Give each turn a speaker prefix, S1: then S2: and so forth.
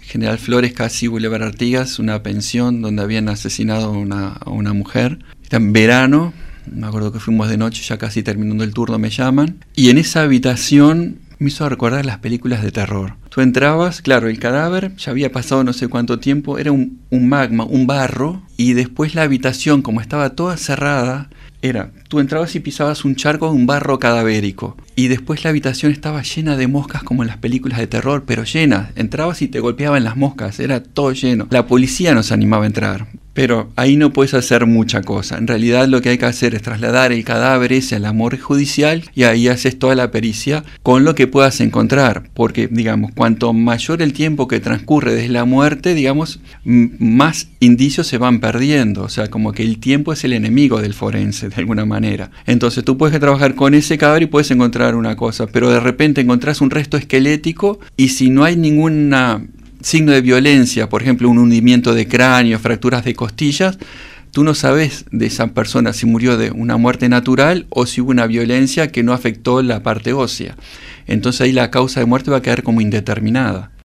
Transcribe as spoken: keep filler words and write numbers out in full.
S1: General Flores, casi Boulevard Artigas, una pensión donde habían asesinado a una, a una mujer. Era en verano, me acuerdo que fuimos de noche, ya casi terminando el turno me llaman. Y en esa habitación me hizo recordar las películas de terror. Tú entrabas, claro, el cadáver ya había pasado no sé cuánto tiempo, era un, un magma, un barro, y después la habitación, como estaba toda cerrada, era, tú entrabas y pisabas un charco de un barro cadavérico, y después la habitación estaba llena de moscas como en las películas de terror, pero llena. Entrabas y te golpeaban las moscas, era todo lleno. La policía nos animaba a entrar, pero ahí no puedes hacer mucha cosa. En realidad lo que hay que hacer es trasladar el cadáver ese a la morgue judicial y ahí haces toda la pericia con lo que puedas encontrar, porque digamos, cuanto mayor el tiempo que transcurre desde la muerte, digamos, m- más indicios se van perdiendo, o sea, como que el tiempo es el enemigo del forense de alguna manera. Entonces tú puedes trabajar con ese cadáver y puedes encontrar una cosa, pero de repente encontrás un resto esquelético y si no hay ninguna signo de violencia, por ejemplo un hundimiento de cráneo, fracturas de costillas, tú no sabes de esa persona si murió de una muerte natural o si hubo una violencia que no afectó la parte ósea. Entonces ahí la causa de muerte va a quedar como indeterminada.